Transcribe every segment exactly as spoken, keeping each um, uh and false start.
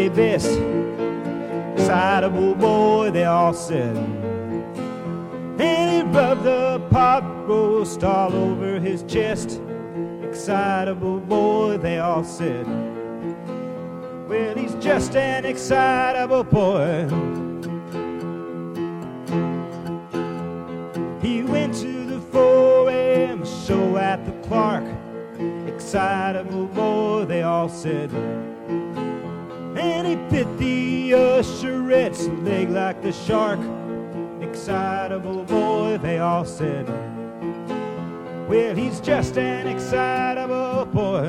Sunday best. Excitable boy, they all said. And he rubbed the pot roast all over his chest. Excitable boy, they all said. Well, he's just an excitable boy. He went to the four a.m. show at the Clark. Excitable boy, they all said. And he bit the usherette's leg like the shark. Excitable boy, they all said. Well, he's just an excitable boy.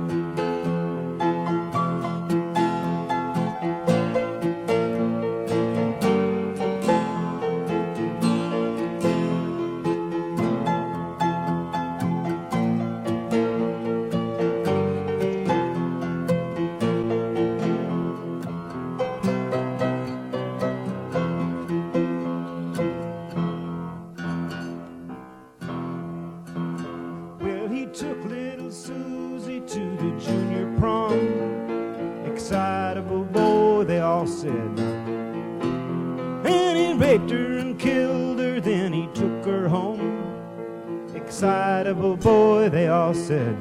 Took little Susie to the junior prom. Excitable boy, they all said. And he raped her and killed her, then he took her home. Excitable boy, they all said.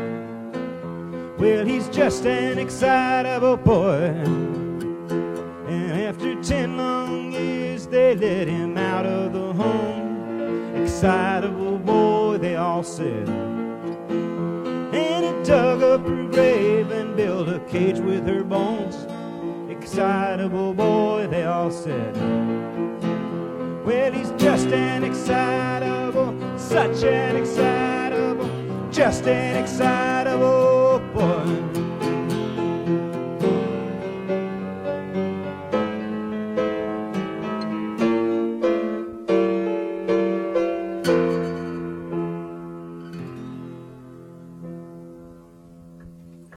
Well, he's just an excitable boy. And after ten long years, they let him out of the home. Excitable boy, they all said. And he dug up her grave and built a cage with her bones. Excitable boy, they all said. Well, he's just an excitable, such an excitable, just an excitable boy.